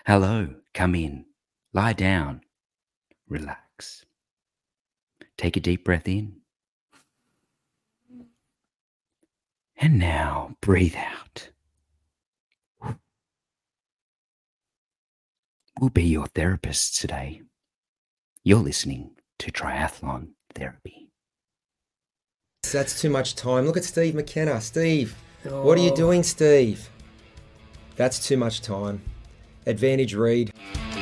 Hello, come in, lie down, relax. Take a deep breath in. And now breathe out. We'll be your therapists today. You're listening to Triathlon Therapy. That's too much time. Look at Steve McKenna. Steve, what are you doing, Steve? That's too much time. Advantage read.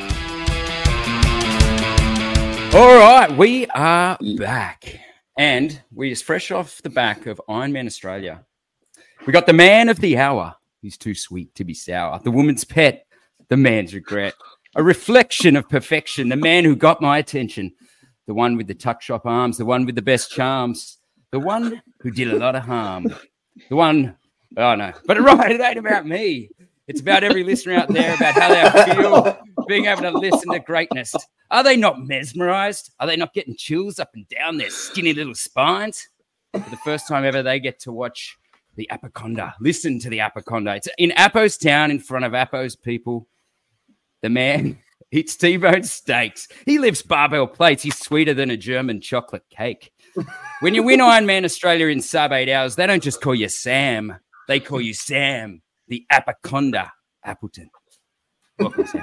All right, we are back. And we're just fresh off the back of Ironman Australia. We got the man of the hour. He's too sweet to be sour. The woman's pet. The man's regret. A reflection of perfection. The man who got my attention. The one with the tuck shop arms. The one with the best charms. The one who did a lot of harm. The one, oh no, but right, it ain't about me. It's about every listener out there, about how they feel being able to listen to greatness. Are they not mesmerized? Are they not getting chills up and down their skinny little spines? For the first time ever, they get to watch the Apoconda. Listen to the Apoconda. It's in Apo's town in front of Apo's people. The man eats T-bone steaks. He lifts barbell plates. He's sweeter than a German chocolate cake. When you win Ironman Australia in sub 8 hours, they don't just call you Sam. They call you Sam, the Apoconda Appleton. Welcome, Sam.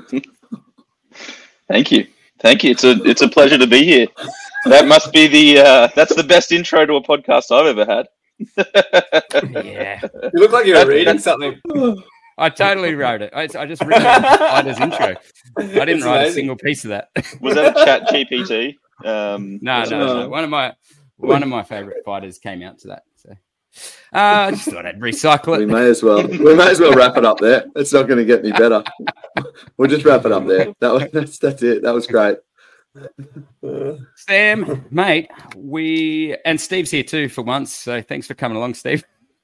Thank you. It's a pleasure to be here. That must be that's the best intro to a podcast I've ever had. Yeah. You look like you're reading something. I totally wrote it. I just wrote Ida's intro. I didn't write a single piece of that. Was that a chat GPT? No. One of my favorite fighters came out to that. So I just thought I'd recycle it. We may as well wrap it up there. It's not going to get any better. We'll just wrap it up there. That's it. That was great. Sam, mate, and Steve's here too for once. So thanks for coming along, Steve.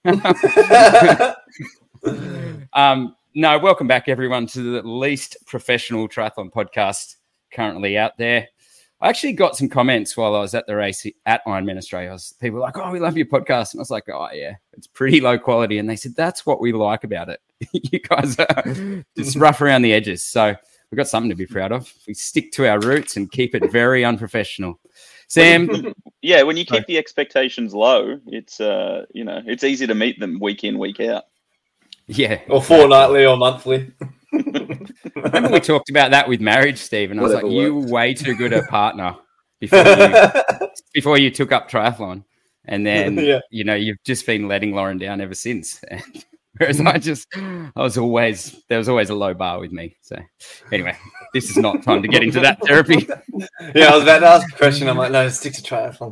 No, welcome back everyone to the least professional triathlon podcast currently out there. I actually got some comments while I was at the race at Ironman Australia. People were like, "Oh, we love your podcast," and I was like, "Oh yeah, it's pretty low quality." And they said, "That's what we like about it. You guys are just rough around the edges." So we've got something to be proud of. We stick to our roots and keep it very unprofessional. Sam, yeah, when you keep the expectations low, it's it's easy to meet them week in, week out. Yeah, or fortnightly or monthly. Remember we talked about that with marriage, Steve, and I was like, you were way too good a partner before you took up triathlon. And then, you've just been letting Lauren down ever since. Whereas there was always a low bar with me. So anyway, this is not time to get into that therapy. Yeah, I was about to ask a question. I'm like, no, stick to triathlon.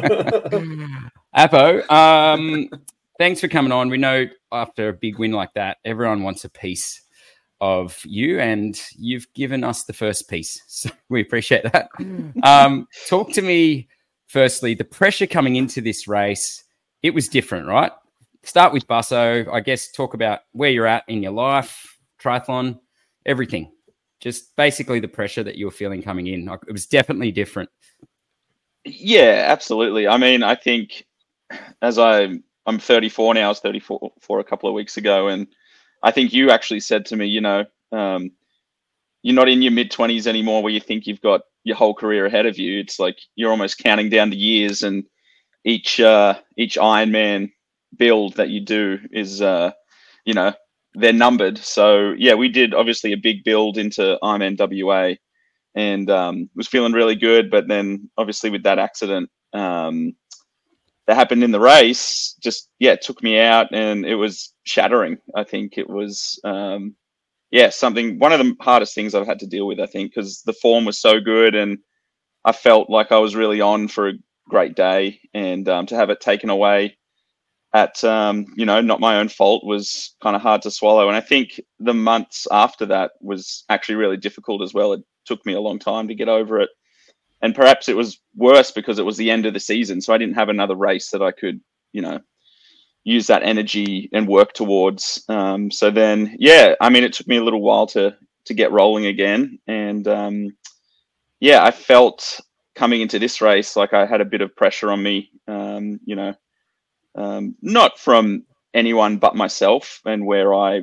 Apo, thanks for coming on. We know after a big win like that, everyone wants a piece of you, and you've given us the first piece. So we appreciate that. Talk to me, firstly, the pressure coming into this race. It was different, right? Start with Busso. I guess talk about where you're at in your life, triathlon, everything. Just basically the pressure that you were feeling coming in. It was definitely different. Yeah, absolutely. I mean, I think as I'm 34 now. I was 34 a couple of weeks ago, and I think you actually said to me, you're not in your mid-20s anymore where you think you've got your whole career ahead of you. It's like you're almost counting down the years, and each Ironman build that you do is, they're numbered. So, yeah, we did obviously a big build into Ironman WA and was feeling really good. But then obviously with that accident that happened in the race, it took me out, and it was shattering. I think it was, one of the hardest things I've had to deal with, I think, because the form was so good and I felt like I was really on for a great day, and to have it taken away at, not my own fault was kind of hard to swallow. And I think the months after that was actually really difficult as well. It took me a long time to get over it. And perhaps it was worse because it was the end of the season. So I didn't have another race that I could, use that energy and work towards. So then, it took me a little while to get rolling again. And I felt coming into this race like I had a bit of pressure on me, not from anyone but myself, and where I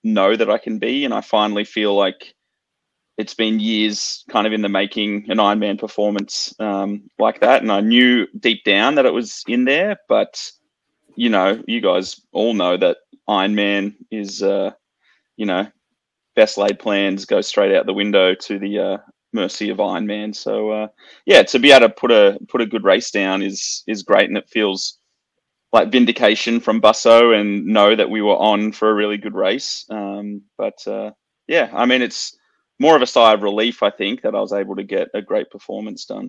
know that I can be. And I finally feel like it's been years kind of in the making, an Ironman performance like that. And I knew deep down that it was in there, but you know, you guys all know that Ironman is, you know, best laid plans go straight out the window to the mercy of Ironman. So yeah, to be able to put a good race down is great, and it feels like vindication from Busso, and know that we were on for a really good race. But yeah, I mean, it's more of a sigh of relief, I think, that I was able to get a great performance done.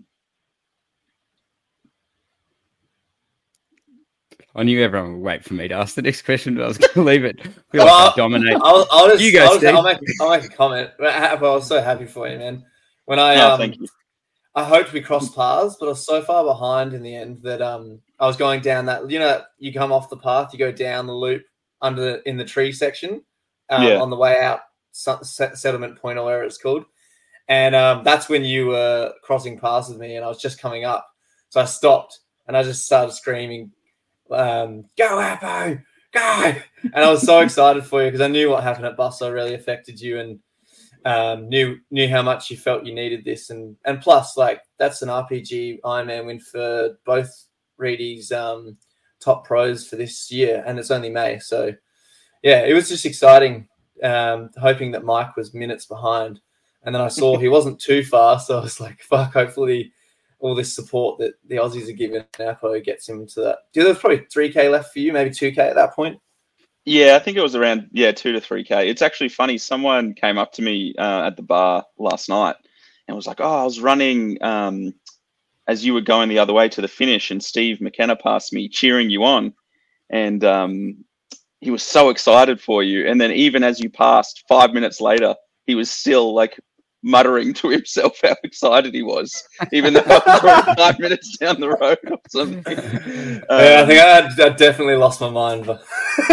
I knew everyone would wait for me to ask the next question, but I was going to leave it. I feel like I dominate. I'll make a comment. I was so happy for you, man. When Thank you. I hoped we crossed paths, but I was so far behind in the end that I was going down that, you know, you come off the path, you go down the loop in the tree section on the way out, settlement point or whatever it's called. And that's when you were crossing paths with me, and I was just coming up. So I stopped and I just started screaming, go Apo, go. And I was so excited for you because I knew what happened at Busso really affected you, and knew how much you felt you needed this. And plus, like, that's an RPG Ironman win for both Reedy's top pros for this year, and it's only May. So yeah, it was just exciting, hoping that Mike was minutes behind. And then I saw he wasn't too far, so I was like, fuck, hopefully all this support that the Aussies are giving Apo gets him to that. There's probably 3K left for you, maybe 2K at that point. Yeah, I think it was around 2 to 3K. It's actually funny. Someone came up to me at the bar last night and was like, "Oh, I was running as you were going the other way to the finish, and Steve McKenna passed me, cheering you on, and he was so excited for you. And then even as you passed, 5 minutes later, he was still like muttering to himself how excited he was, even though I was already 5 minutes down the road or something." Yeah, I think I definitely lost my mind. But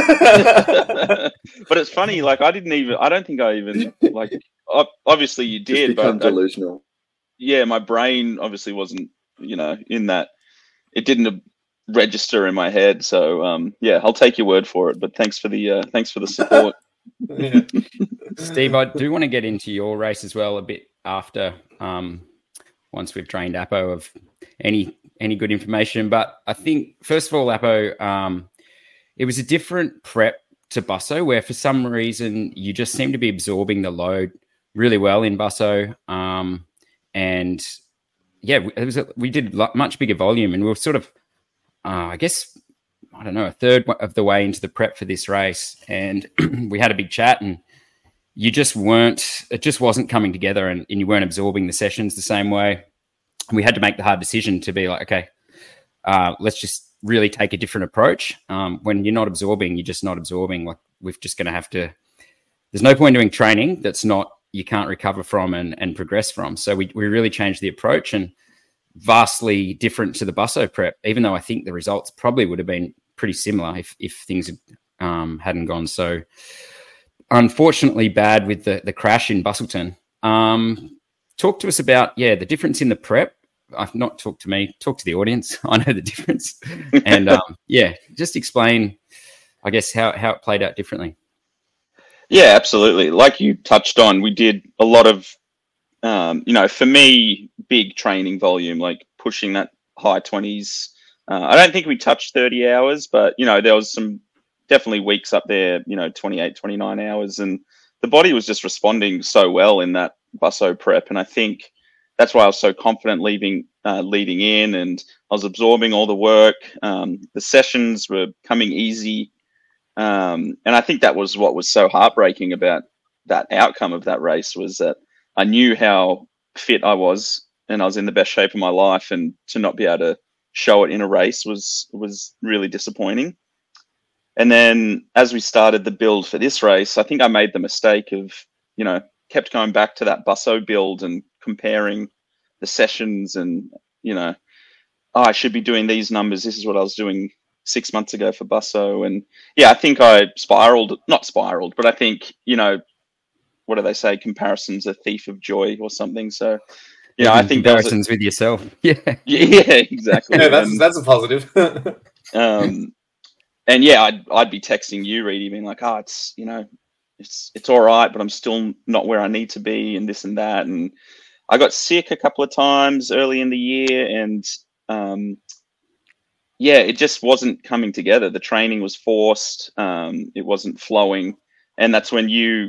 but it's funny, like I don't think I even like. Obviously, you did, become but delusional. Yeah, my brain obviously wasn't, you know, in that. It didn't register in my head. So yeah, I'll take your word for it. But thanks for the support. Yeah. Steve, I do want to get into your race as well a bit after once we've drained Apo of any good information. But I think, first of all, Apo, it was a different prep to Busso, where for some reason you just seem to be absorbing the load really well in Busso. And yeah, we did much bigger volume, and we were sort of, I guess, I don't know, a third of the way into the prep for this race. And we had a big chat, and it just wasn't coming together, and you weren't absorbing the sessions the same way. And we had to make the hard decision to be like, okay, let's just really take a different approach. When you're not absorbing, you're just not absorbing. Like, we're just going to have to, there's no point doing training you can't recover from and progress from. So we really changed the approach, and vastly different to the Busso prep, even though I think the results probably would have been pretty similar if things hadn't gone so unfortunately bad with the crash in Busselton. Talk to us about, the difference in the prep. Not talk to me, talk to the audience. I know the difference. And just explain, I guess, how it played out differently. Yeah, absolutely. Like you touched on, we did a lot of, for me, big training volume, like pushing that high 20s. I don't think we touched 30 hours, but, there was some definitely weeks up there, 28, 29 hours. And the body was just responding so well in that Busso prep. And I think that's why I was so confident leading in, and I was absorbing all the work. The sessions were coming easy. And I think that was what was so heartbreaking about that outcome of that race, was that I knew how fit I was, and I was in the best shape of my life, and to not be able to show it in a race was really disappointing. And then as we started the build for this race, I think I made the mistake of, kept going back to that Busso build and comparing the sessions, and, I should be doing these numbers. This is what I was doing 6 months ago for Busso. And yeah, I think I not spiraled, but I think, what do they say? Comparison's a thief of joy or something. So, I think comparisons with yourself. Yeah. Yeah, exactly. Yeah, that's a positive. And yeah, I'd be texting you, Reedy, being like, it's it's all right, but I'm still not where I need to be, and this and that. And I got sick a couple of times early in the year, and it just wasn't coming together. The training was forced. It wasn't flowing. And that's when you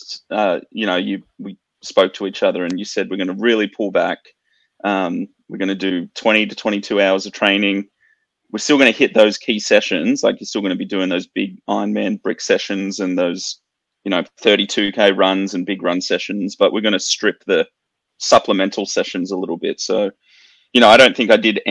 we spoke to each other and you said, we're going to really pull back. We're going to do 20 to 22 hours of training. We're still going to hit those key sessions. Like, you're still going to be doing those big Ironman brick sessions and those, 32K runs and big run sessions, but we're going to strip the supplemental sessions a little bit. So, I don't think I didn't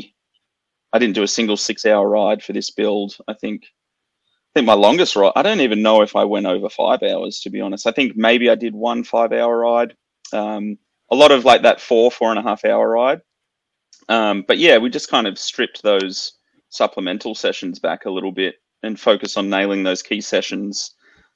do a single 6-hour ride for this build. I think my longest ride, I don't even know if I went over 5 hours, to be honest. I think maybe I did 1 5-hour ride. A lot of like that 4.5 hour ride. But yeah, we just kind of stripped those supplemental sessions back a little bit and focus on nailing those key sessions.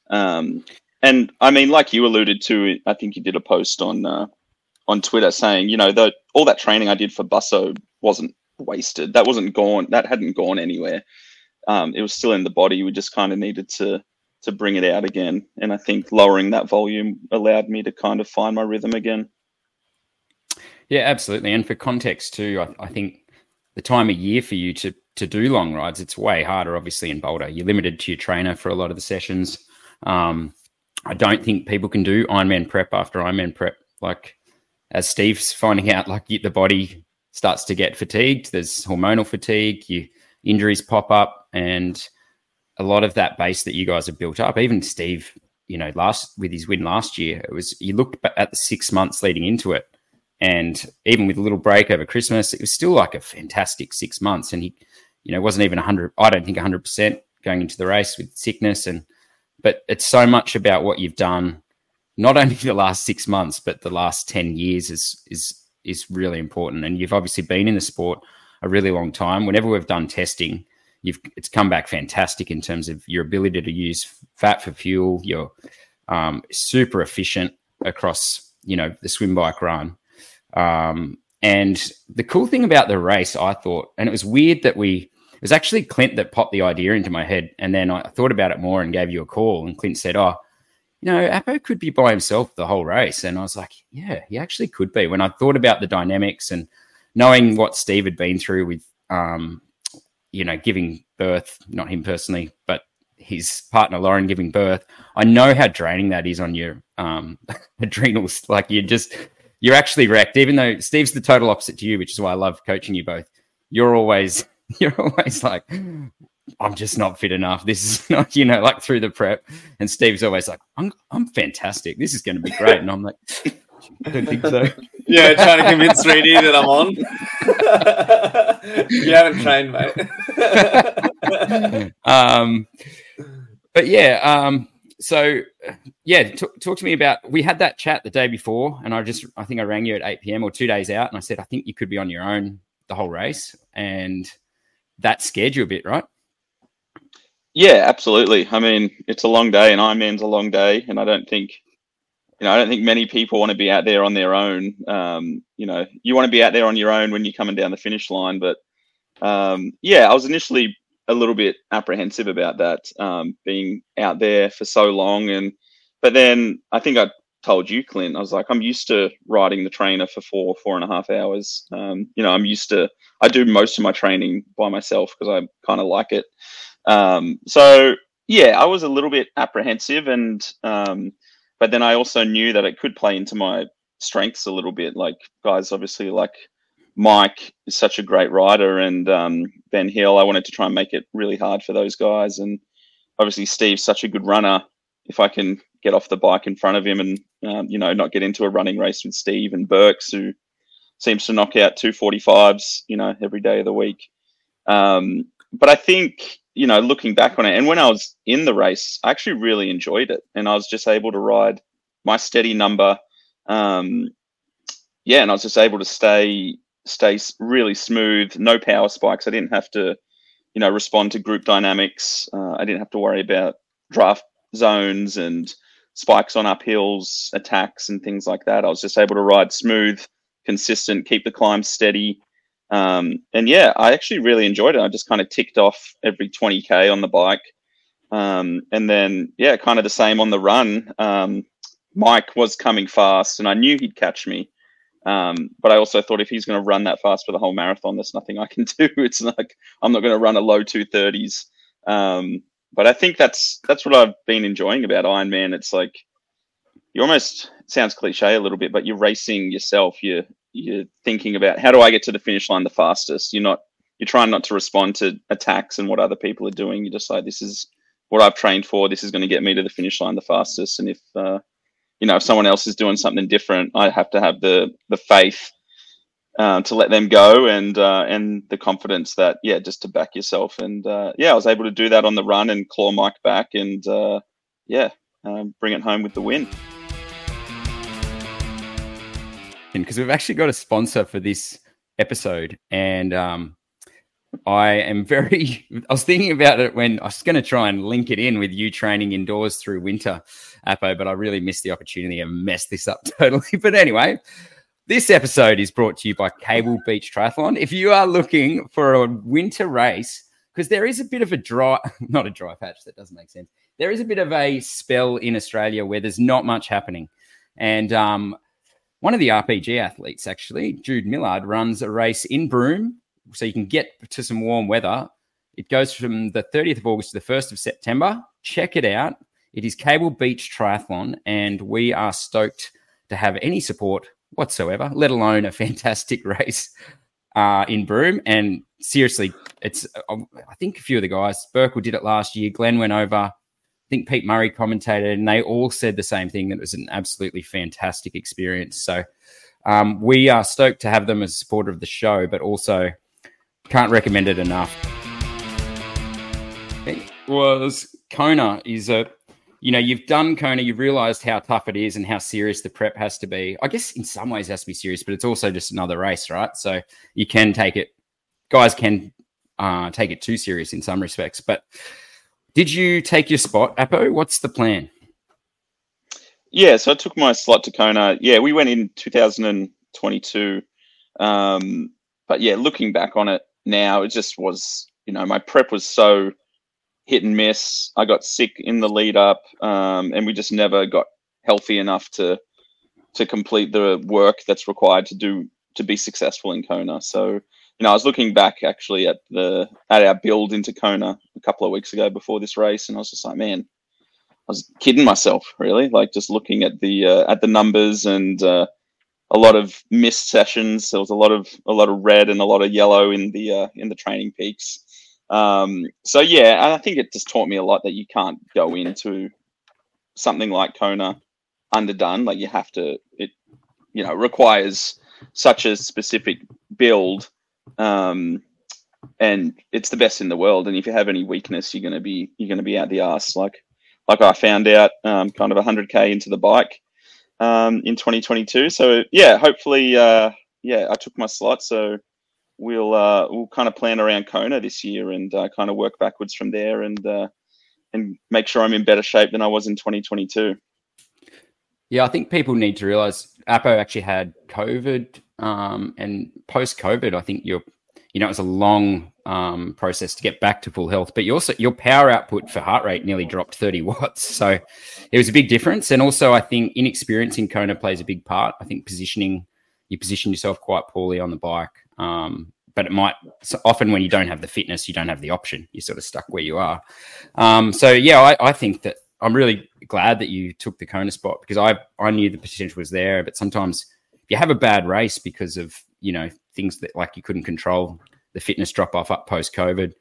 And I mean, like you alluded to, I think you did a post on Twitter saying, all that training I did for Busso wasn't wasted. That wasn't gone. That hadn't gone anywhere. It was still in the body. We just kind of needed to bring it out again. And I think lowering that volume allowed me to kind of find my rhythm again. Yeah, absolutely. And for context too, I think the time of year for you to do long rides, it's way harder, obviously, in Boulder. You're limited to your trainer for a lot of the sessions. I don't think people can do Ironman prep after Ironman prep. Like, as Steve's finding out, like, the body starts to get fatigued. There's hormonal fatigue. Injuries pop up, and a lot of that base that you guys have built up, even Steve, with his win last year, you looked at the 6 months leading into it. And even with a little break over Christmas, it was still like a fantastic 6 months. And he, wasn't even 100, I don't think 100% going into the race with sickness. But it's so much about what you've done, not only the last 6 months, but the last 10 years is really important. And you've obviously been in the sport a really long time. Whenever we've done testing, it's come back fantastic in terms of your ability to use fat for fuel. You're super efficient across, the swim, bike, run. And the cool thing about the race, I thought, and it was weird that it was actually Clint that popped the idea into my head. And then I thought about it more and gave you a call, and Clint said, Apo could be by himself the whole race. And I was like, yeah, he actually could be. When I thought about the dynamics and knowing what Steve had been through with, giving birth, not him personally, but his partner Lauren giving birth, I know how draining that is on your adrenals. Like, you're actually wrecked, even though Steve's the total opposite to you, which is why I love coaching you both. You're always like, I'm just not fit enough. This is not, like through the prep. And Steve's always like, I'm fantastic. This is going to be great. And I'm like, I don't think so. Yeah, trying to convince 3D that I'm on. You haven't trained, mate. But yeah, so yeah, talk to me about, we had that chat the day before, and I think I rang you at 8 p.m. or 2 days out, and I said, I think you could be on your own the whole race. And that scared you a bit, right? Yeah, absolutely. I mean, it's a long day, and Ironman's a long day, and I don't think many people want to be out there on their own. You want to be out there on your own when you're coming down the finish line. But I was initially a little bit apprehensive about that, being out there for so long. But then I think I told you, Clint, I was like, I'm used to riding the trainer for 4.5 hours. I do most of my training by myself because I kind of like it. So yeah, I was a little bit apprehensive, but then I also knew that it could play into my strengths a little bit. Like, guys, obviously, like Mike is such a great rider, and Ben Hill, I wanted to try and make it really hard for those guys. And obviously Steve's such a good runner. If I can get off the bike in front of him and, not get into a running race with Steve and Burks, who seems to knock out 2:45s, every day of the week. But I think, looking back on it, and when I was in the race, I actually really enjoyed it. And I was just able to ride my steady number. And I was just able to stay really smooth, no power spikes. I didn't have to, respond to group dynamics. I didn't have to worry about draft zones and spikes on uphills, attacks and things like that. I was just able to ride smooth, consistent, keep the climb steady. I actually really enjoyed it. I just kind of ticked off every 20K on the bike. And then, yeah, kind of the same on the run. Mike was coming fast and I knew he'd catch me. But I also thought if he's going to run that fast for the whole marathon, there's nothing I can do. It's like, I'm not going to run a low 2:30s. But I think that's what I've been enjoying about Ironman. It's like, you almost, it sounds cliche a little bit, but you're racing yourself. You're thinking about, how do I get to the finish line the fastest? You're trying not to respond to attacks and what other people are doing. You're just like, this is what I've trained for. This is going to get me to the finish line the fastest. And if someone else is doing something different, I have to have the faith to let them go and the confidence that, just to back yourself. And I was able to do that on the run and claw Mike back and bring it home with the win. Because we've actually got a sponsor for this episode, and I was thinking about it when I was going to try and link it in with you training indoors through winter, Apo, but I really missed the opportunity and messed this up totally. But anyway, this episode is brought to you by Cable Beach Triathlon. If you are looking for a winter race, because there is a bit of not a dry patch, that doesn't make sense. There is a bit of a spell in Australia where there's not much happening. And one of the RPG athletes, actually, Jude Millard, runs a race in Broome, so you can get to some warm weather. It goes from the 30th of August to the 1st of September. Check it out. It is Cable Beach Triathlon, and we are stoked to have any support whatsoever, let alone a fantastic race in Broome. And seriously, it's I think a few of the guys, Burkle did it last year, Glenn went over, I think Pete Murray commentated, and they all said the same thing, that it was an absolutely fantastic experience. So we are stoked to have them as a supporter of the show, but also can't recommend it enough. It was Kona is you've done Kona, you've realized how tough it is and how serious the prep has to be. I guess in some ways it has to be serious, but it's also just another race, right? So you can guys can take it too serious in some respects. But did you take your spot, Apo? What's the plan? Yeah, so I took my slot to Kona. Yeah, we went in 2022. But yeah, looking back on it now, it just was, my prep was so hit and miss. I got sick in the lead up, and we just never got healthy enough to complete the work that's required to be successful in Kona. So, I was looking back actually at our build into Kona a couple of weeks ago before this race, and I was just like, man, I was kidding myself, really. Like, just looking at the numbers and a lot of missed sessions. There was a lot of red and a lot of yellow in the training peaks. So yeah, I think it just taught me a lot that you can't go into something like Kona underdone. Like, you have to. It requires such a specific build. And it's the best in the world. And if you have any weakness, you're going to be out the arse. Like I found out, kind of 100K into the bike, in 2022. So yeah, hopefully, I took my slot. So we'll kind of plan around Kona this year and kind of work backwards from there and make sure I'm in better shape than I was in 2022. Yeah, I think people need to realize Apo actually had COVID, and post-COVID, I think it was a long process to get back to full health, but your power output for heart rate nearly dropped 30 watts. So it was a big difference. And also I think inexperience in Kona plays a big part. I think you position yourself quite poorly on the bike. But often when you don't have the fitness, you don't have the option. You're sort of stuck where you are. So yeah, I think that I'm really glad that you took the Kona spot, because I knew the potential was there, but sometimes if you have a bad race because of, things that like you couldn't control, the fitness drop off up post-COVID,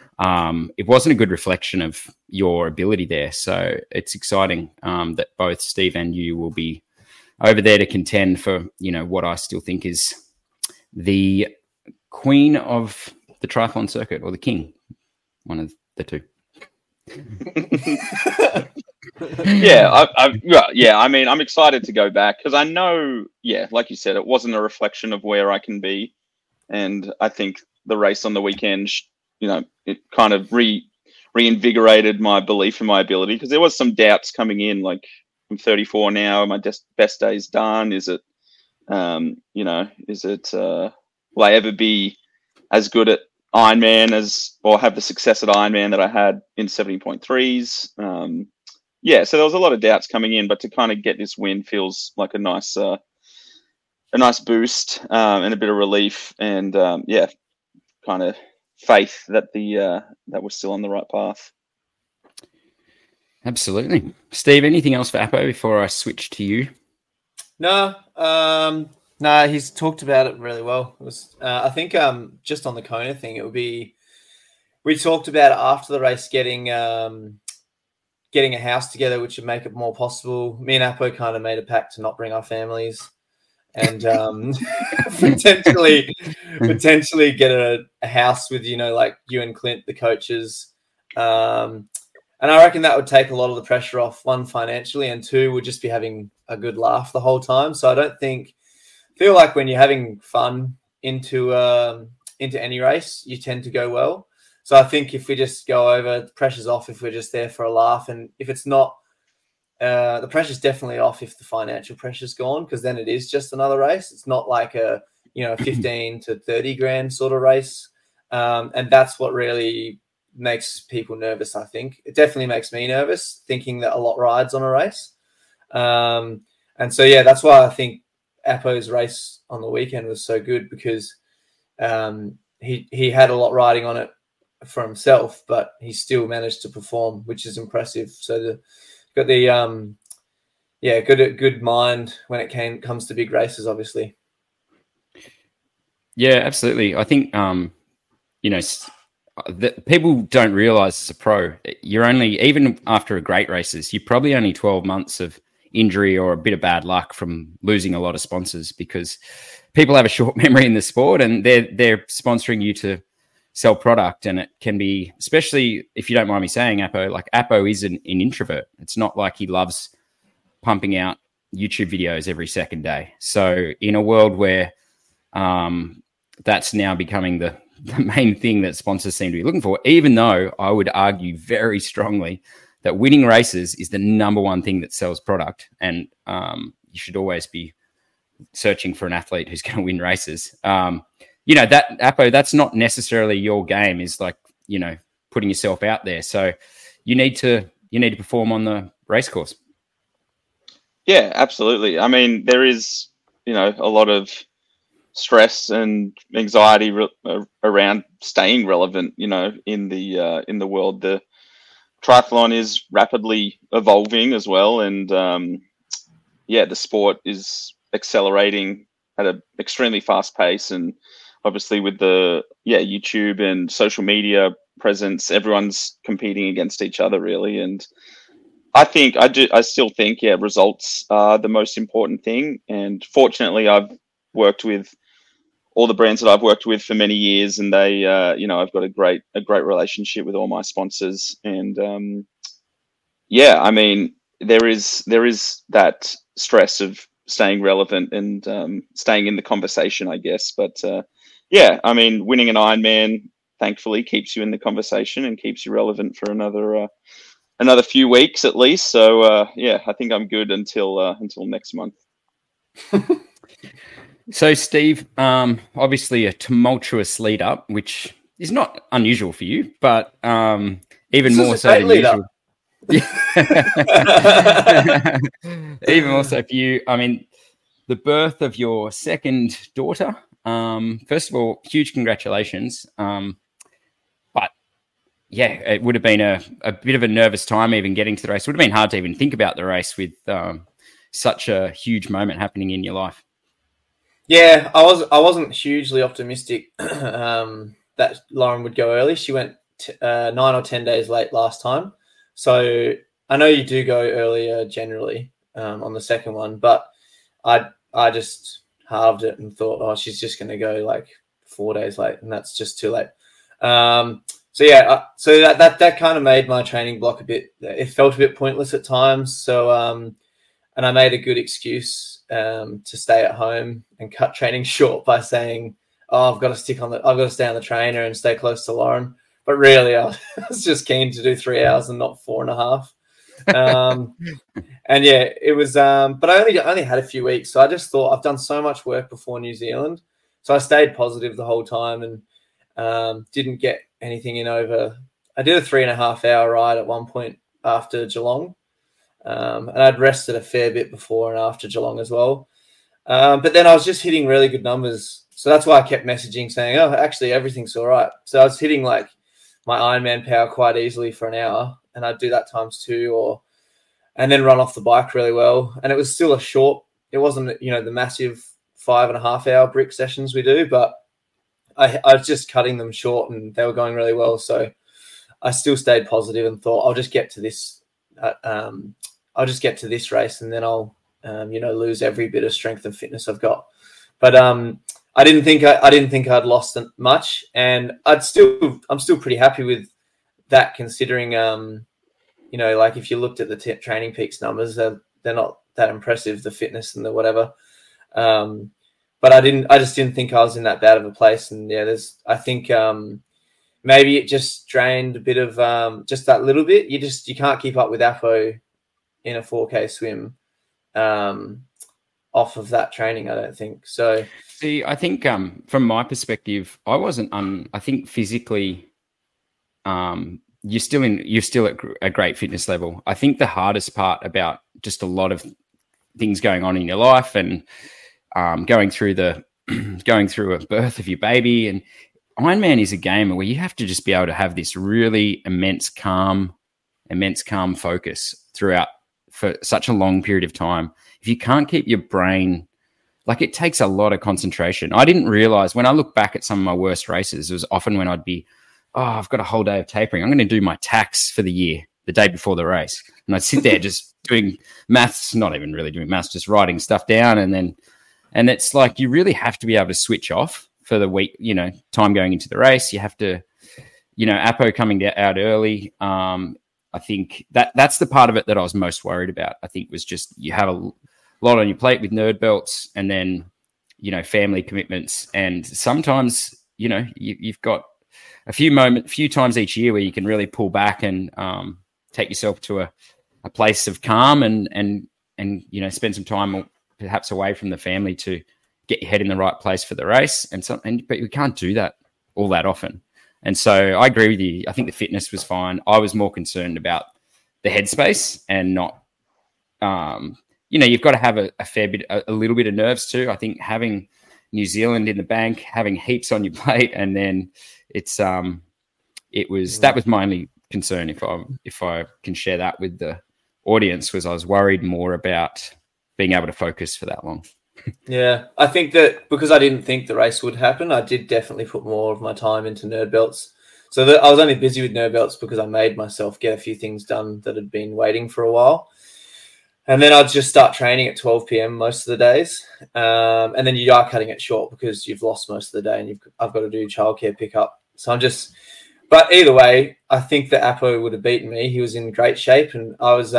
it wasn't a good reflection of your ability there. So it's exciting that both Steve and you will be over there to contend for, what I still think is the queen of the triathlon circuit, or the king, one of the two. I mean, I'm excited to go back because I know, like you said, it wasn't a reflection of where I can be. And I think the race on the weekend, it kind of reinvigorated my belief in my ability, because there was some doubts coming in, like, I'm 34 now, my best day's done. Is it, will I ever be as good at Ironman or have the success at Ironman that I had in 70.3s. Yeah, so there was a lot of doubts coming in, but to kind of get this win feels like a nice boost and a bit of relief, and yeah, kind of faith that that we're still on the right path. Absolutely. Steve, anything else for Apo before I switch to you? No, he's talked about it really well. It was, I think, just on the Kona thing, it would be. We talked about it after the race, getting a house together, which would make it more possible. Me and Apo kind of made a pact to not bring our families, and potentially get a house with like you and Clint, the coaches. And I reckon that would take a lot of the pressure off, one, financially, and two, would just be having a good laugh the whole time. So I don't feel like when you're having fun into any race, you tend to go well. So I think if we just go over, the pressure's off if we're just there for a laugh. And if it's not, the pressure's definitely off if the financial pressure's gone, because then it is just another race. It's not like a 15 to 30 grand sort of race. And that's what really makes people nervous, I think. It definitely makes me nervous, thinking that a lot rides on a race. And so, yeah, that's why I think Apo's race on the weekend was so good, because he had a lot riding on it for himself, but he still managed to perform, which is impressive. So got the good mind when it comes to big races, obviously. Yeah, absolutely. I think people don't realize as a pro, you're only, even after a great races, you're probably only 12 months of injury or a bit of bad luck from losing a lot of sponsors, because people have a short memory in the sport, and they're sponsoring you to sell product. And it can be, especially if you don't mind me saying, Apo is an introvert. It's not like he loves pumping out YouTube videos every second day. So in a world where that's now becoming the main thing that sponsors seem to be looking for, even though I would argue very strongly that winning races is the number one thing that sells product. And you should always be searching for an athlete who's going to win races. That Apo, that's not necessarily your game, is like, putting yourself out there. So you need to perform on the race course. Yeah, absolutely. I mean, there is, a lot of stress and anxiety around staying relevant, in the world. The triathlon is rapidly evolving as well. And the sport is accelerating at an extremely fast pace. And obviously with the YouTube and social media presence, everyone's competing against each other, really. And I still think results are the most important thing. And fortunately, I've worked with all the brands that I've worked with for many years, and they, I've got a great relationship with all my sponsors. And I mean, there is that stress of staying relevant and staying in the conversation, I guess. But I mean, winning an Ironman thankfully keeps you in the conversation and keeps you relevant for another few weeks at least. So I think I'm good until next month. So Steve, obviously a tumultuous lead up, which is not unusual for you, but even more so than usual. Even more so for you. I mean, the birth of your second daughter. First of all, huge congratulations. But yeah, it would have been a bit of a nervous time even getting to the race. It would have been hard to even think about the race with such a huge moment happening in your life. Yeah, I wasn't hugely optimistic that Lauren would go early. She went 9 or 10 days late last time. So I know you do go earlier generally on the second one, but I just halved it and thought, she's just going to go like 4 days late, and that's just too late. So that kind of made my training block it felt a bit pointless at times. So and I made a good excuse to stay at home and cut training short by saying, I've got to stay on the trainer and stay close to Lauren. But really, I was just keen to do 3 hours and not 4.5. And yeah, it was. But I only had a few weeks, so I just thought I've done so much work before New Zealand, so I stayed positive the whole time. Didn't get anything in over. I did a 3.5 hour ride at one point after Geelong. And I'd rested a fair bit before and after Geelong as well. But then I was just hitting really good numbers. So that's why I kept messaging saying, oh, actually everything's all right. So I was hitting like my Ironman power quite easily for an hour, and I'd do that times 2 and then run off the bike really well. And it was still a short, it wasn't, the massive 5.5 hour brick sessions we do, but I was just cutting them short and they were going really well. So I still stayed positive and thought I'll just get to this race and then I'll, lose every bit of strength and fitness I've got. But I didn't think I'd lost much, and I'm still pretty happy with that, considering, like if you looked at the Training Peaks numbers, they're not that impressive, the fitness and the whatever. But I just didn't think I was in that bad of a place. And yeah, I think maybe it just drained a bit of just that little bit. You can't keep up with Apo in a 4K swim off of that training, I don't think. So see, I think from my perspective, I wasn't I think physically you're still at a great fitness level. I think the hardest part about just a lot of things going on in your life and going through a birth of your baby, and Ironman is a game where you have to just be able to have this really immense calm focus throughout for such a long period of time. If you can't keep your brain, like, it takes a lot of concentration. I didn't realize, when I look back at some of my worst races, it was often when I'd be, I've got a whole day of tapering. I'm going to do my tax for the year, the day before the race. And I'd sit there just doing maths, not even really doing maths, just writing stuff down. And it's like, you really have to be able to switch off for the week, time going into the race. You have to, Apo coming out early. I think that's the part of it that I was most worried about. I think was just, you have a lot on your plate with nerd belts, and then, family commitments. And sometimes, you've got a few times each year where you can really pull back and take yourself to a place of calm and spend some time perhaps away from the family to get your head in the right place for the race. But we can't do that all that often. And so I agree with you. I think the fitness was fine. I was more concerned about the headspace and not, you've got to have a little bit of nerves too. I think having New Zealand in the bank, having heaps on your plate, and then that was my only concern. If I can share that with the audience, was I was worried more about being able to focus for that long. Yeah, I think that because I didn't think the race would happen, I did definitely put more of my time into nerd belts. So I was only busy with nerd belts because I made myself get a few things done that had been waiting for a while. And then I'd just start training at 12 p.m. most of the days. And then you are cutting it short because you've lost most of the day and I've got to do childcare pickup. So but either way, I think that Apo would have beaten me. He was in great shape, and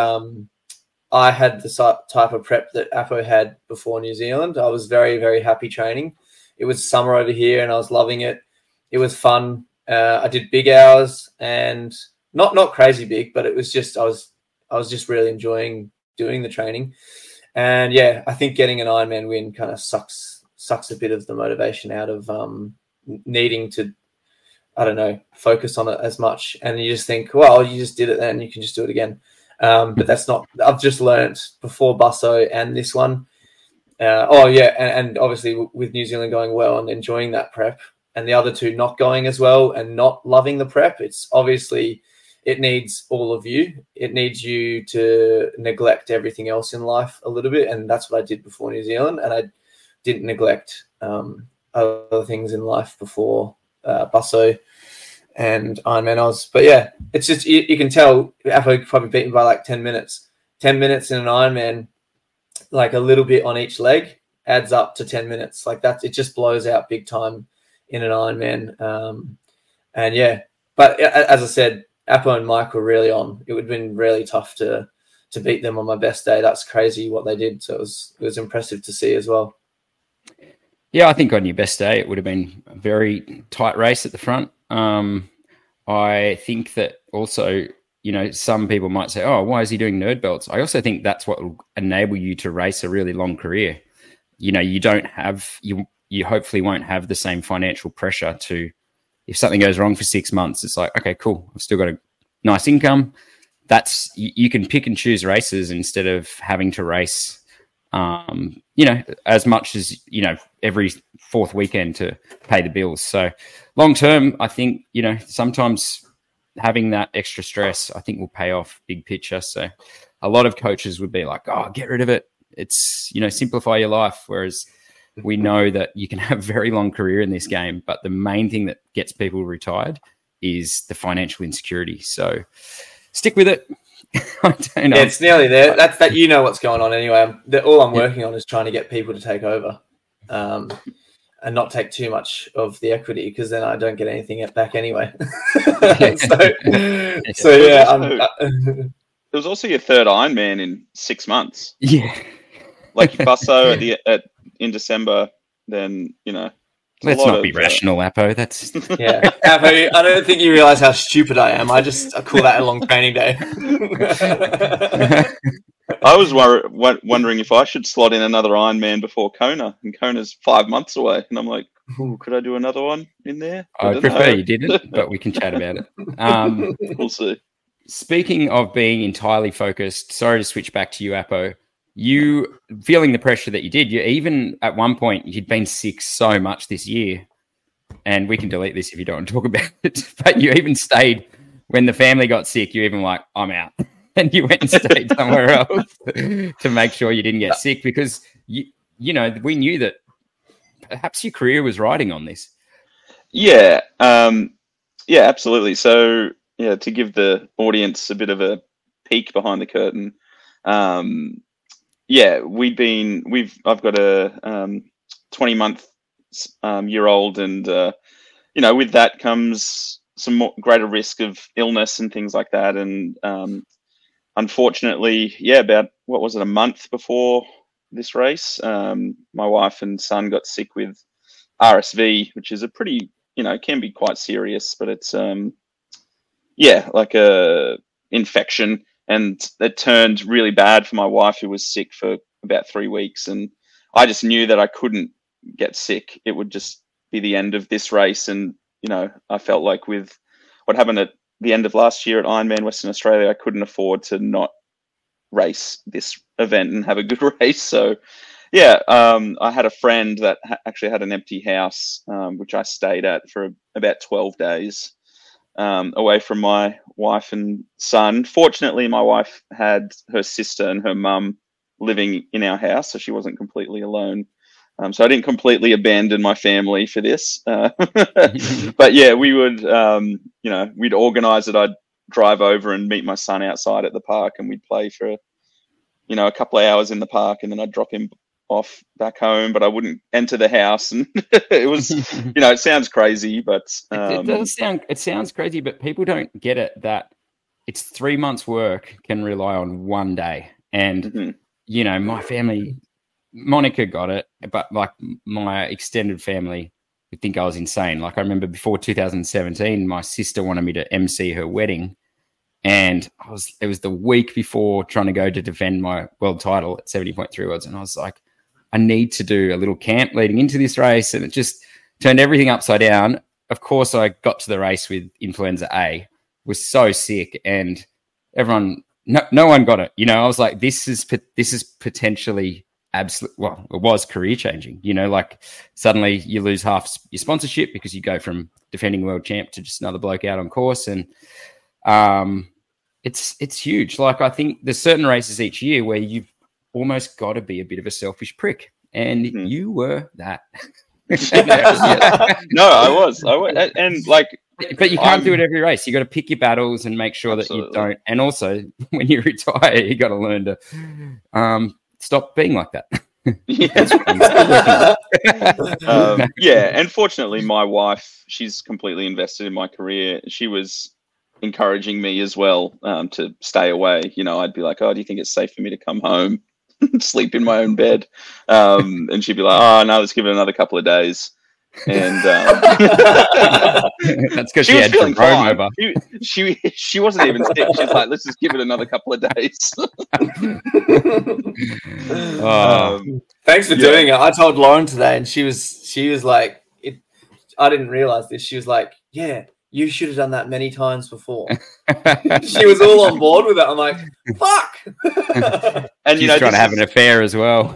I had the type of prep that Apo had before New Zealand. I was very, very happy training. It was summer over here and I was loving it. It was fun. I did big hours, and not crazy big, but it was just, I was just really enjoying doing the training. And yeah, I think getting an Ironman win kind of sucks a bit of the motivation out of needing to, focus on it as much. And you just think, well, you just did it then, you can just do it again. But that's not, I've just learned before Busso and this one. And obviously with New Zealand going well and enjoying that prep, and the other two not going as well and not loving the prep, it's obviously, it needs all of you. It needs you to neglect everything else in life a little bit. And that's what I did before New Zealand. And I didn't neglect other things in life before Busso and Ironman Oz. But yeah, it's just, you can tell Apo probably beaten by like 10 minutes. 10 minutes in an Ironman, like a little bit on each leg, adds up to 10 minutes. Like that, it just blows out big time in an Ironman. And yeah, but as I said, Apo and Mike were really on. It would have been really tough to beat them on my best day. That's crazy what they did. So it was impressive to see as well. Yeah, I think on your best day, it would have been a very tight race at the front. I think that also, some people might say, oh, why is he doing nerd belts? I also think that's what will enable you to race a really long career. You hopefully won't have the same financial pressure to if something goes wrong for 6 months, it's like, okay, cool. I've still got a nice income. That's, you can pick and choose races instead of having to race, as much as, every fourth weekend to pay the bills. So long term, I think, sometimes having that extra stress, I think will pay off big picture. So a lot of coaches would be like, oh, get rid of it. It's, simplify your life. Whereas we know that you can have a very long career in this game, but the main thing that gets people retired is the financial insecurity. So stick with it. I don't know. Yeah, it's nearly there. That's that. You know what's going on anyway. All I'm working on is trying to get people to take over, and not take too much of the equity, because then I don't get anything back anyway. so yeah. It was also your third Ironman in 6 months. Yeah, like Busso in December. Then let's not be rational, Apo. That's Apo, I don't think you realise how stupid I am. I call that a long training day. I was wondering if I should slot in another Ironman before Kona, and Kona's 5 months away, and I'm like, could I do another one in there? I prefer you didn't, but we can chat about it. We'll see. Speaking of being entirely focused, sorry to switch back to you, Apo. You feeling the pressure that you did, you even at one point you'd been sick so much this year, and we can delete this if you don't want to talk about it, but you even stayed when the family got sick. You even like, I'm out, and you went and stayed somewhere else to make sure you didn't get sick, because we knew that perhaps your career was riding on this. Yeah, absolutely. So to give the audience a bit of a peek behind the curtain. I've got a 20-month year old, and with that comes some more greater risk of illness and things like that. And unfortunately, about a month before this race, my wife and son got sick with RSV, which is a pretty, can be quite serious, but it's like a infection. And it turned really bad for my wife, who was sick for about 3 weeks. And I just knew that I couldn't get sick. It would just be the end of this race. And, I felt like with what happened at the end of last year at Ironman Western Australia, I couldn't afford to not race this event and have a good race. So, I had a friend that actually had an empty house, which I stayed at for about 12 days. Away from my wife and son. Fortunately, my wife had her sister and her mum living in our house, so she wasn't completely alone. So I didn't completely abandon my family for this. But we would, we'd organise it. I'd drive over and meet my son outside at the park, and we'd play for, a couple of hours in the park, and then I'd drop him off back home, but I wouldn't enter the house. And it was, it sounds crazy, but it sounds crazy, but people don't get it that it's 3 months work can rely on one day. And my family, Monica got it, but like my extended family would think I was insane. Like I remember before 2017, my sister wanted me to MC her wedding, and it was the week before trying to go to defend my world title at 70.3 odds, and I was like, I need to do a little camp leading into this race, and it just turned everything upside down. Of course, I got to the race with influenza A, was so sick, and everyone, no one got it. I was like, this is potentially absolute. Well, it was career changing. Like suddenly you lose half your sponsorship because you go from defending world champ to just another bloke out on course, and it's huge. Like I think there's certain races each year where you've almost got to be a bit of a selfish prick, and you were that. No, I was, and like, but you can't do it every race. You got to pick your battles and make sure that you don't. And also, when you retire, you got to learn to stop being like that. And fortunately, my wife, she's completely invested in my career. She was encouraging me as well to stay away. I'd be like, oh, do you think it's safe for me to come home? Sleep in my own bed, and she'd be like, "Oh no, let's give it another couple of days." And that's because she had feeling fine. Over. She wasn't even sick. She's like, "Let's just give it another couple of days." Thanks for doing it. I told Lauren today, and she was like, I didn't realize this. She was like, yeah, you should have done that many times before. She was all on board with it. I'm like, fuck. And She's trying to have an affair as well.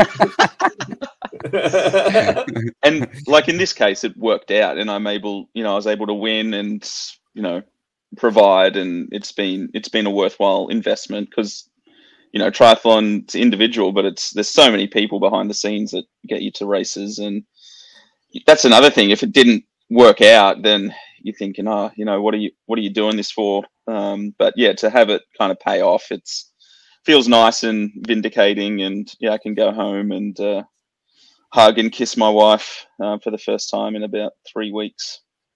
And like in this case, it worked out, and I was able to win and provide, and it's been a worthwhile investment because triathlon's individual, but there's so many people behind the scenes that get you to races, and that's another thing. If it didn't work out, then you're thinking, what are you doing this for? But yeah, to have it kind of pay off, feels nice and vindicating, and I can go home and hug and kiss my wife for the first time in about 3 weeks.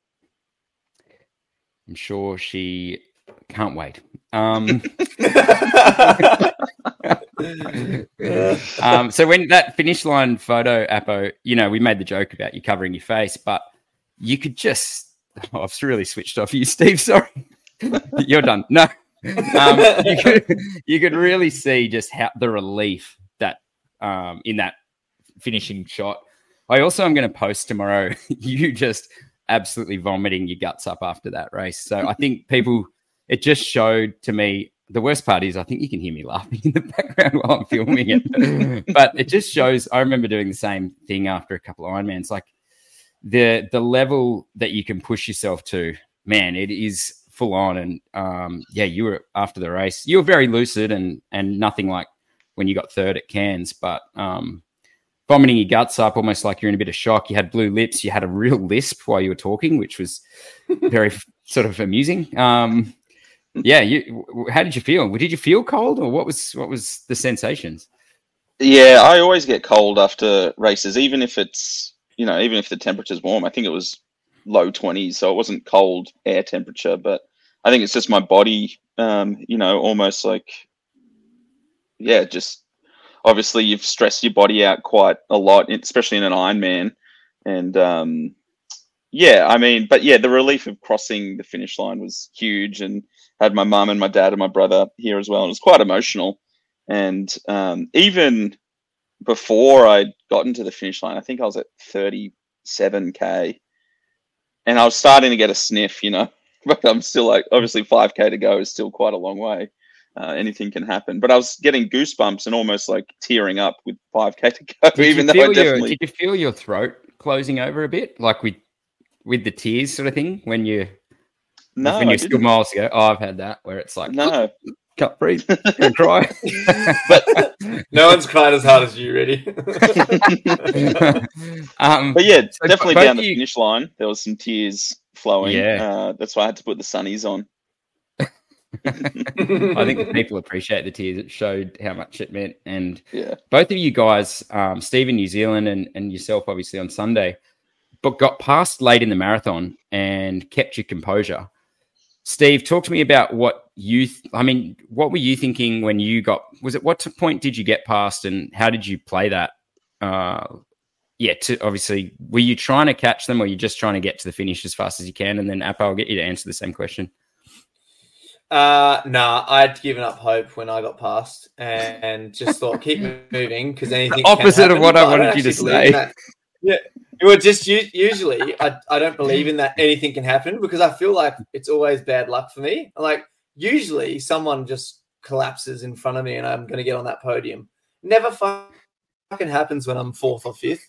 I'm sure she can't wait. So when that finish line photo, Apo, we made the joke about you covering your face, but you could just, I've really switched off you, Steve. Sorry. You're done. No. You could really see just how the relief that in that finishing shot. I also am going to post tomorrow you just absolutely vomiting your guts up after that race. So I think it just showed to me, the worst part is I think you can hear me laughing in the background while I'm filming it. But it just shows, I remember doing the same thing after a couple of Ironmans, like the level that you can push yourself to, man, it is full on. And you were, after the race, you were very lucid and nothing like when you got third at Cairns, but vomiting your guts up, almost like you're in a bit of shock. You had blue lips. You had a real lisp while you were talking, which was very sort of amusing. How did you feel? Did you feel cold, or what was the sensations? Yeah, I always get cold after races, even if the temperature's warm. I think it was low 20s, so it wasn't cold air temperature, but I think it's just my body, almost like, just obviously you've stressed your body out quite a lot, especially in an Ironman. And the relief of crossing the finish line was huge, and I had my mum and my dad and my brother here as well. And it was quite emotional. And even before I got into the finish line, I think I was at 37K, and I was starting to get a sniff, but I'm still like, obviously 5K to go is still quite a long way. Anything can happen, but I was getting goosebumps and almost like tearing up with 5K to go. Did you feel your throat closing over a bit, like with the tears sort of thing when you're still miles to go? Oh, I've had that where it's like, no, can't breathe, can't cry. But no one's cried as hard as you, really. But yeah, definitely down the finish line, there was some tears flowing. Yeah, that's why I had to put the sunnies on. I think the people appreciate the tears. It showed how much it meant. And both of you guys, Steve in New Zealand and yourself, obviously on Sunday, but got past late in the marathon and kept your composure. Steve, talk to me about what were you thinking when you what point did you get past, and how did you play that? Obviously, were you trying to catch them, or were you just trying to get to the finish as fast as you can? And then Apo, I'll get you to answer the same question. I'd given up hope when I got past and just thought, keep moving, because anything opposite of what I wanted you to say. Yeah, it would just usually I don't believe in that anything can happen, because I feel like it's always bad luck for me. Like usually someone just collapses in front of me and I'm going to get on that podium. Never fucking happens when I'm fourth or fifth.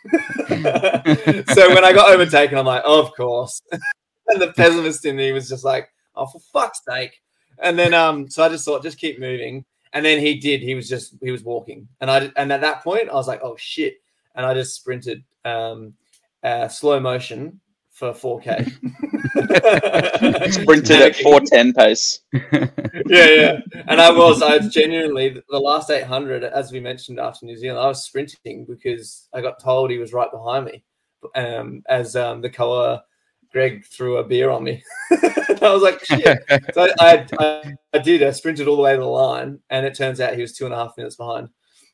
So when I got overtaken, I'm like, oh, of course. And the pessimist in me was just like, oh, for fuck's sake. And then so I just thought, just keep moving. And then he did. He was walking. And at that point I was like, oh shit. And I just sprinted slow motion for 4K. Sprinted at 4:10 pace. Yeah. And I was genuinely, the last 800, as we mentioned after New Zealand, I was sprinting because I got told he was right behind me as the Koa Greg threw a beer on me. I was like, shit. So I did. I sprinted all the way to the line, and it turns out he was 2.5 minutes behind.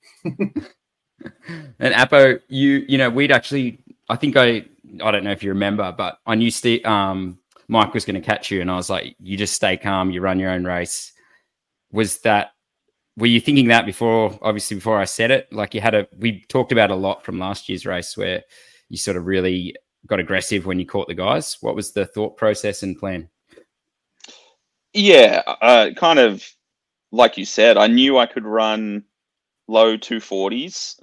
And Apo, we'd actually, I think I don't know if you remember, but I knew Mike was going to catch you, and I was like, you just stay calm, you run your own race. Were you thinking that before I said it? Like we talked about a lot from last year's race where you sort of really got aggressive when you caught the guys. What was the thought process and plan? Yeah, kind of like you said, I knew I could run low 240s.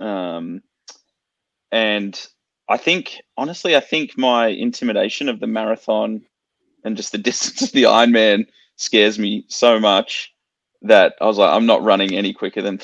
And I think my intimidation of the marathon and just the distance of the Ironman scares me so much that I was like, I'm not running any quicker than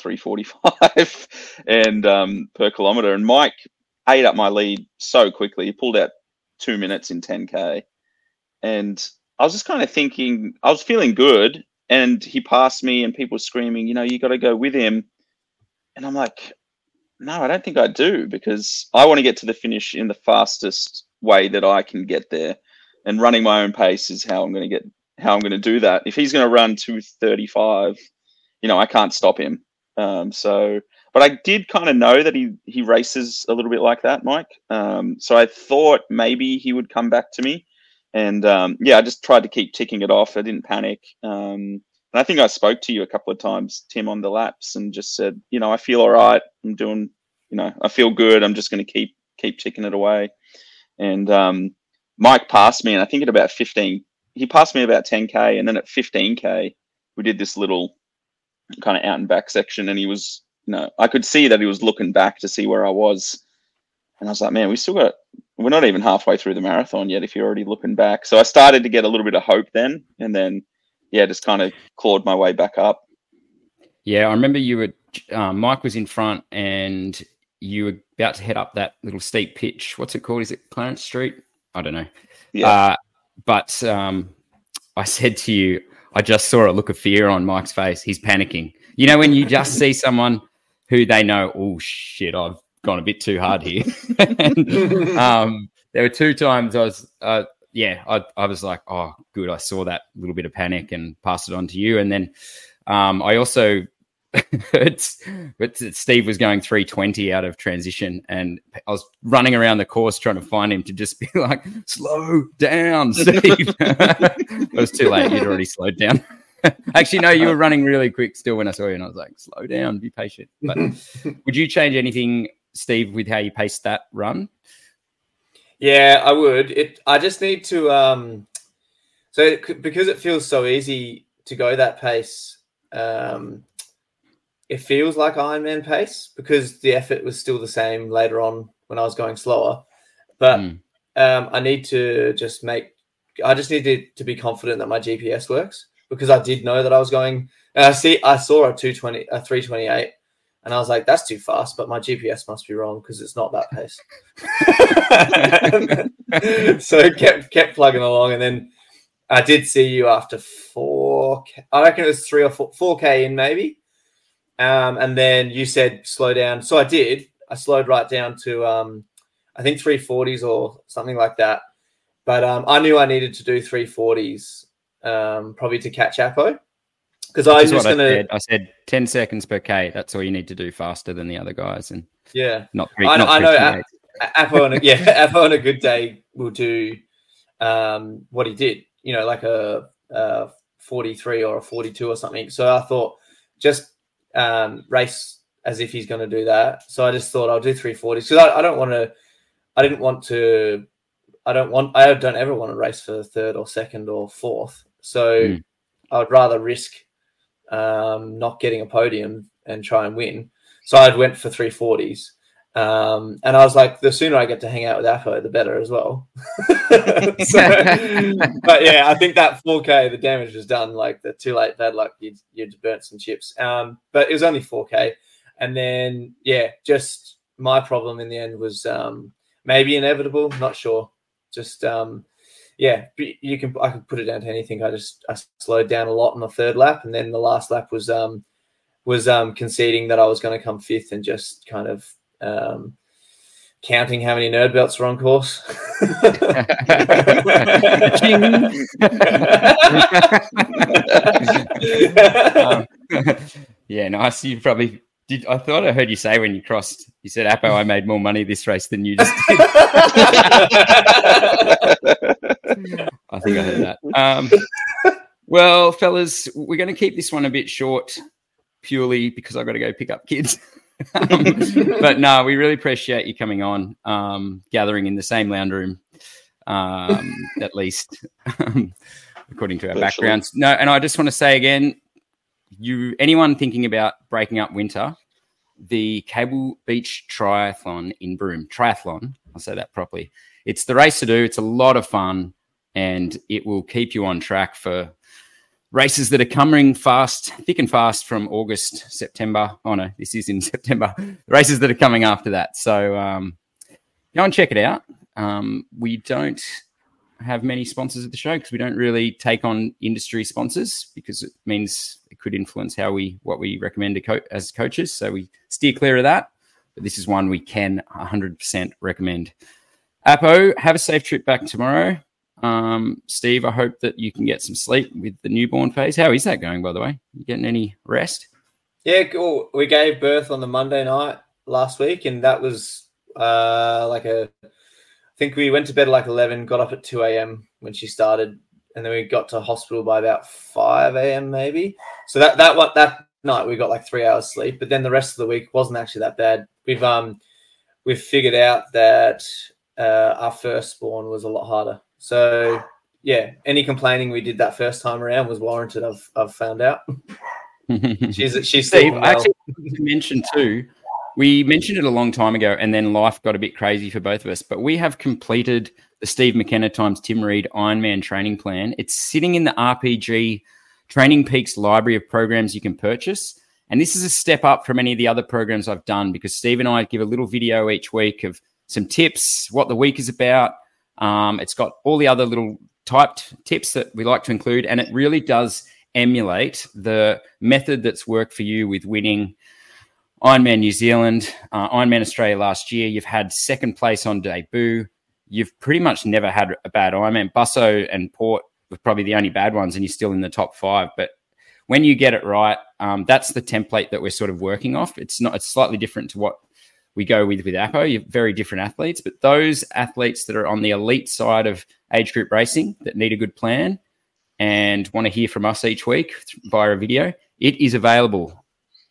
3:45 and per kilometer. And Mike ate up my lead so quickly. He pulled out 2 minutes in 10K. And I was just kind of thinking, I was feeling good. And he passed me and people were screaming, you got to go with him. And I'm like, no, I don't think I do, because I want to get to the finish in the fastest way that I can get there. And running my own pace is how I'm going to do that. If he's going to run 2:35, I can't stop him. But I did kind of know that he races a little bit like that, Mike. So I thought maybe he would come back to me. And I just tried to keep ticking it off. I didn't panic. And I think I spoke to you a couple of times, Tim, on the laps and just said, I feel all right. I'm doing, I feel good. I'm just going to keep ticking it away. And Mike passed me, and I think at about 15, he passed me about 10K. And then at 15K, we did this little kind of out and back section. And he was, I could see that he was looking back to see where I was. And I was like, man, we're not even halfway through the marathon yet if you're already looking back. So I started to get a little bit of hope then. And then, just kind of clawed my way back up. Yeah, I remember Mike was in front and you were about to head up that little steep pitch. What's it called? Is it Clarence Street? I don't know. Yeah. But I said to you, I just saw a look of fear on Mike's face. He's panicking. When you just see someone who they know, oh, shit, I've gone a bit too hard here. And, there were 2 times I was, I was like, oh, good. I saw that little bit of panic and passed it on to you. And then I also heard that Steve was going 3:20 out of transition, and I was running around the course trying to find him to just be like, slow down, Steve. It was too late. You'd already slowed down. Actually, no, you were running really quick still when I saw you, and I was like, slow down, be patient. But would you change anything, Steve, with how you paced that run? Yeah, I would. I just need to because it feels so easy to go that pace. It feels like Ironman pace because the effort was still the same later on when I was going slower. But I need to I just needed to be confident that my GPS works, because I did know that I was going. I saw a 3:28. And I was like, that's too fast, but my GPS must be wrong because it's not that pace. So it kept plugging along. And then I did see you after 4K. I reckon it was 3 or 4K in maybe. And then you said, slow down. So I did. I slowed right down to, I think 3:40s or something like that. But I knew I needed to do 3:40s probably to catch Apo. Because I said 10 seconds per K. That's all you need to do faster than the other guys. And I know Apo on a good day will do what he did, like a 43 or a 42 or something. So I thought just race as if he's going to do that. So I just thought I'll do 3:40s because I don't ever want to race for third or second or fourth. So I would rather risk not getting a podium and try and win. So I went for 3:40s. And I was like, the sooner I get to hang out with Apo, the better as well. But yeah, I think that 4K, the damage was done. Like the too late bad luck, you'd burnt some chips. But it was only 4K. And then, just my problem in the end was maybe inevitable, not sure. Just, I could put it down to anything. I slowed down a lot on the third lap. And then the last lap was conceding that I was going to come fifth and just kind of counting how many nerd belts were on course. Nice. You probably did. I thought I heard you say when you crossed, you said, Apo, I made more money this race than you just did. I think I heard that. Well, fellas, we're going to keep this one a bit short purely because I've got to go pick up kids. But no, we really appreciate you coming on, gathering in the same lounge room, at least, according to our backgrounds. No, and I just want to say again, anyone thinking about breaking up winter, the Cable Beach Triathlon in Broome, I'll say that properly. It's the race to do. It's a lot of fun, and it will keep you on track for races that are coming thick and fast from August, September. Oh, no, this is in September. Races that are coming after that. So go and check it out. We don't have many sponsors of the show because we don't really take on industry sponsors because it means it could influence what we recommend as coaches. So we steer clear of that. But this is one we can 100% recommend. Apo, have a safe trip back tomorrow. Steve, I hope that you can get some sleep with the newborn phase. How is that going, by the way? You getting any rest? Yeah, cool. We gave birth on the Monday night last week, and that was I think we went to bed at like 11, got up at 2 a.m. when she started, and then we got to hospital by about 5 a.m. maybe. So that night we got like 3 hours sleep, but then the rest of the week wasn't actually that bad. We've figured out that our firstborn was a lot harder. So yeah, any complaining we did that first time around was warranted. I've found out. She's Steve, well. I actually mentioned too. We mentioned it a long time ago, and then life got a bit crazy for both of us. But we have completed the Steve McKenna times Tim Reed Ironman training plan. It's sitting in the RPG Training Peaks library of programs you can purchase. And this is a step up from any of the other programs I've done because Steve and I give a little video each week of some tips, what the week is about. It's got all the other little typed tips that we like to include, and it really does emulate the method that's worked for you with winning Ironman New Zealand, Ironman Australia last year. You've had second place on debut. You've pretty much never had a bad Ironman. Busso and Port were probably the only bad ones, and you're still in the top 5. But when you get it right, that's the template that we're sort of working off. It's slightly different to what we go with Apo. You're very different athletes, but those athletes that are on the elite side of age group racing that need a good plan and want to hear from us each week via a video, it is available.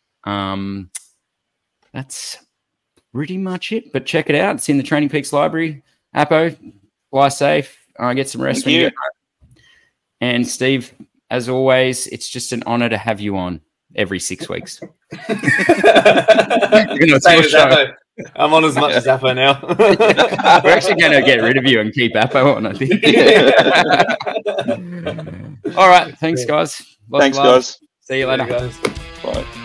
That's pretty much it, but check it out. It's in the Training Peaks library. Apo, fly safe. Get some rest. Thank you. And Steve, as always, it's just an honor to have you on every 6 weeks. I'm on as much as Apo now. We're actually going to get rid of you and keep Apo on, I think. All right. Thanks, guys. Thanks, guys. See you later. Guys. Bye.